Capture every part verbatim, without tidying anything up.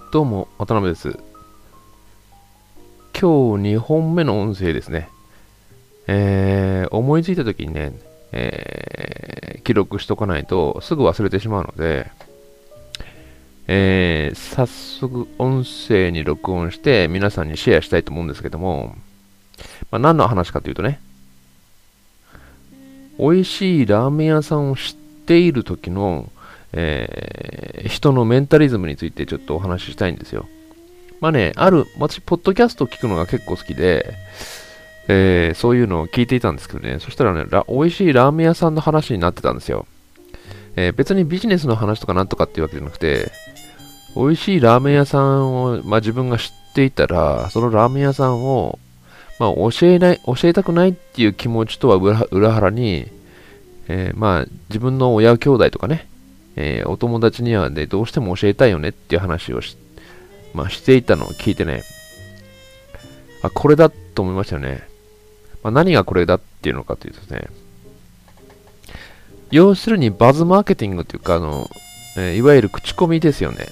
どうも、渡辺です。今日にほんめの音声ですね。えー、思いついた時にね、えー、記録しとかないとすぐ忘れてしまうので、えー、早速音声に録音して皆さんにシェアしたいと思うんですけども、まあ、何の話かというとね、美味しいラーメン屋さんを知っている時の、えー、人のメンタリズムについてちょっとお話ししたいんですよ。まあね、ある、私、ポッドキャストを聞くのが結構好きで、えー、そういうのを聞いていたんですけどね、そしたらね、美味しいラーメン屋さんの話になってたんですよ。えー、別にビジネスの話とかなんとかっていうわけじゃなくて、美味しいラーメン屋さんを、まあ、自分が知っていたら、そのラーメン屋さんを、まあ、教えない、教えたくないっていう気持ちとは裏裏腹に、えー、まあ、自分の親兄弟とかね、えー、お友達にはね、どうしても教えたいよねっていう話をし、まあ、していたのを聞いてね、あ、これだと思いましたよね。まあ、何がこれだっていうのかというとですね、要するにバズマーケティングというか、あの、えー、いわゆる口コミですよね。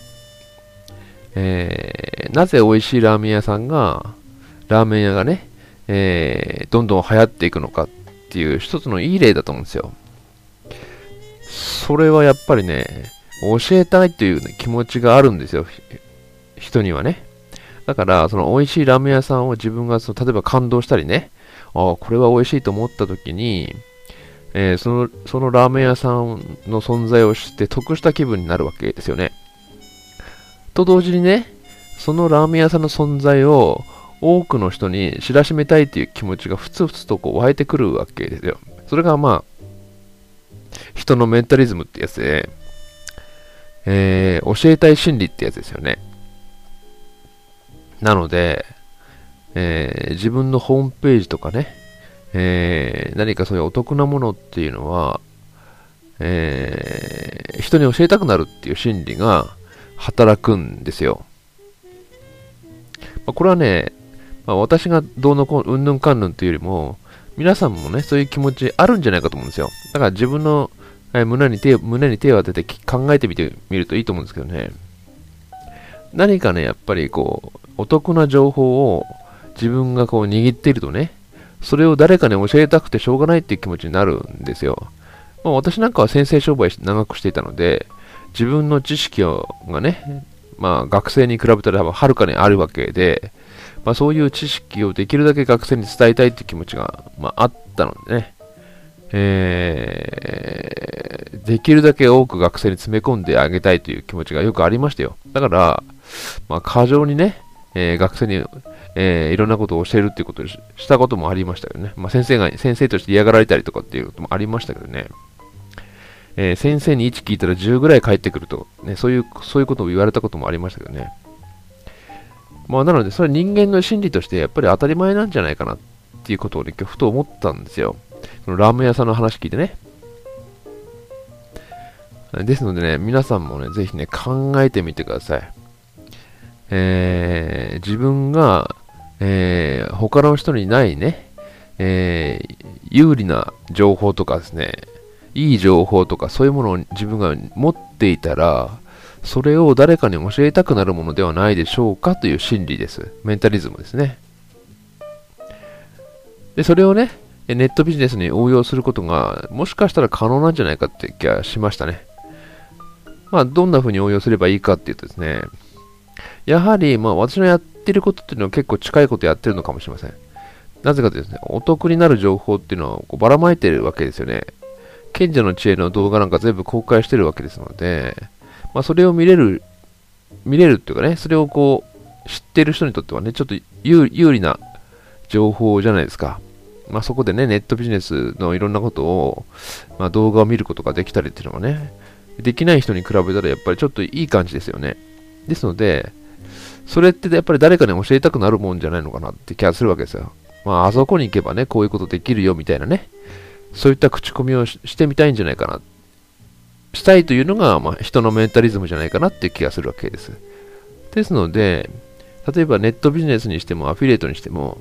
えー、なぜ美味しいラーメン屋さんが、ラーメン屋がね、えー、どんどん流行っていくのかっていう一つのいい例だと思うんですよ。それはやっぱりね、教えたいという、ね、気持ちがあるんですよ。人にはね。だから、その美味しいラーメン屋さんを自分がその例えば感動したりね、ああ、これは美味しいと思った時に、えー、その、そのラーメン屋さんの存在を知って得した気分になるわけですよね。と同時にね、そのラーメン屋さんの存在を多くの人に知らしめたいという気持ちがふつふつとこう湧いてくるわけですよ。それがまあ、人のメンタリズムってやつで、えー、教えたい心理ってやつですよね。なので、えー、自分のホームページとかね、えー、何かそういうお得なものっていうのは、えー、人に教えたくなるっていう心理が働くんですよ。まあ、これはね、まあ、私がどうのこう、うんぬんかんぬんというよりも、皆さんもね、そういう気持ちあるんじゃないかと思うんですよ。だから自分の、えー、胸に手胸に手を当てて考えてみてみるといいと思うんですけどね。何かね、やっぱりこう、お得な情報を自分がこう握っているとね、それを誰かに教えたくてしょうがないっていう気持ちになるんですよ。まあ、私なんかは先生商売長くしていたので、自分の知識がね、まあ学生に比べたらはるかにあるわけで、まあ、そういう知識をできるだけ学生に伝えたいっていう気持ちが、まあ、あったのでね、えー、できるだけ多く学生に詰め込んであげたいという気持ちがよくありましたよ。だから、まあ、過剰にね、えー、学生に、えー、いろんなことを教えるっていうことをしたこともありましたけどね。まあ、先生が、先生として嫌がられたりとかっていうこともありましたけどね。えー、先生にいち聞いたらじゅうぐらい返ってくると、ね、そういう、そういうことを言われたこともありましたけどね。まあ、なので、それは人間の心理としてやっぱり当たり前なんじゃないかなっていうことをね、今日ふと思ったんですよ。そのラーメン屋さんの話聞いてね。ですのでね、皆さんもね、ぜひね、考えてみてください。えー、自分が、えー、他の人にないね、えー、有利な情報とかですね、いい情報とかそういうものを自分が持っていたら、それを誰かに教えたくなるものではないでしょうかという心理です。メンタリズムですね。で、それをね、ネットビジネスに応用することが、もしかしたら可能なんじゃないかって気がしましたね。まあ、どんな風に応用すればいいかっていうとですね、やはり、まあ、私のやってることっていうのは結構近いことやってるのかもしれません。なぜかというとですね、お得になる情報っていうのをこうばらまいてるわけですよね。賢者の知恵の動画なんか全部公開してるわけですので、まあ、それを見れる、見れるっていうかね、それをこう、知ってる人にとってはね、ちょっと有有利な情報じゃないですか。まあ、そこでね、ネットビジネスのいろんなことを、まあ、動画を見ることができたりっていうのはね、できない人に比べたらやっぱりちょっといい感じですよね。ですので、それってやっぱり誰かに教えたくなるもんじゃないのかなって気がするわけですよ。まあ、あそこに行けばね、こういうことできるよみたいなね、そういった口コミを し, してみたいんじゃないかな。したいというのが、まあ、人のメンタリズムじゃないかなっていう気がするわけです。ですので、例えばネットビジネスにしてもアフィリエイトにしても、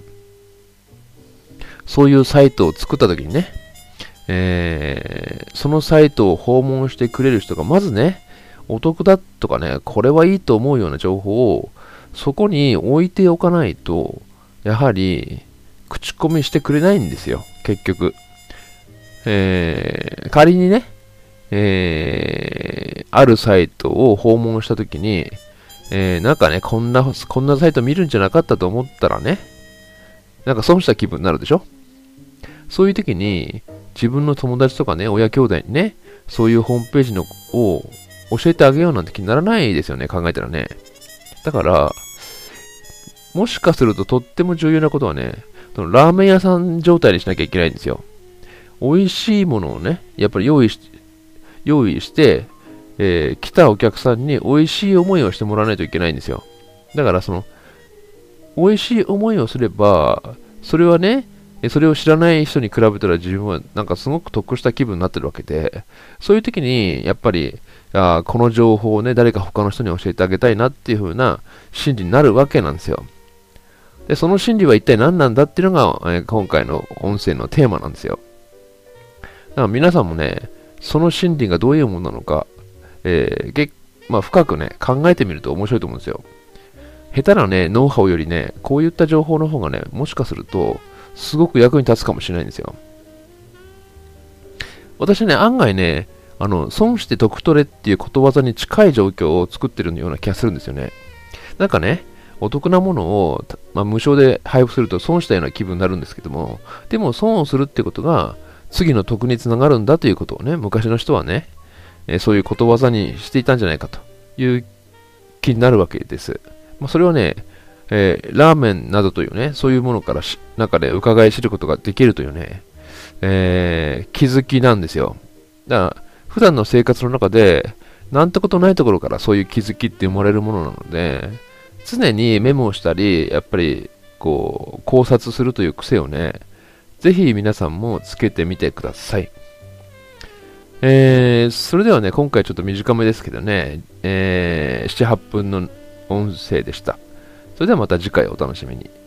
そういうサイトを作ったときにね、えー、そのサイトを訪問してくれる人がまずね、 お得だとかね、これはいいと思うような情報をそこに置いておかないと、やはり口コミしてくれないんですよ、結局。えー、仮にね、えー、あるサイトを訪問したときに、えー、なんかね、こんな、こんなサイト見るんじゃなかったと思ったらね、なんか損した気分になるでしょ。そういう時に、自分の友達とかね、親兄弟にね、そういうホームページのを教えてあげようなんて気にならないですよね、考えたらね。だから、もしかするととっても重要なことはね、そのラーメン屋さん状態にしなきゃいけないんですよ。美味しいものをね、やっぱり用意し、用意して、えー、来たお客さんに美味しい思いをしてもらわないといけないんですよ。だからその、美味しい思いをすれば、それはね、それを知らない人に比べたら自分はなんかすごく得した気分になってるわけで、そういう時にやっぱり、あこの情報をね、誰か他の人に教えてあげたいなっていう風な心理になるわけなんですよ。で、その心理は一体何なんだっていうのが、えー、今回の音声のテーマなんですよ。だから皆さんもね、その心理がどういうものなのか、えーまあ、深くね、考えてみると面白いと思うんですよ。下手なね、ノウハウよりね、こういった情報の方がね、もしかすると、すごく役に立つかもしれないんですよ。私ね、案外ね、あの、損して得取れっていうことわざに近い状況を作ってるような気がするんですよね。なんかね、お得なものを、まあ、無償で配布すると損したような気分になるんですけども、でも損をするってことが、次の得につながるんだということをね、昔の人はね、えー、そういうことわざにしていたんじゃないかという気になるわけです。まあ、それはね、えー、ラーメンなどというね、そういうものからし中で伺い知ることができるというね、えー、気づきなんですよ。だから、普段の生活の中で、なんてことないところからそういう気づきって生まれるものなので、常にメモをしたり、やっぱり、こう、考察するという癖をね、ぜひ皆さんもつけてみてください。えー、それではね、今回ちょっと短めですけどね、えー、なな、はっぷんの音声でした。それではまた次回お楽しみに。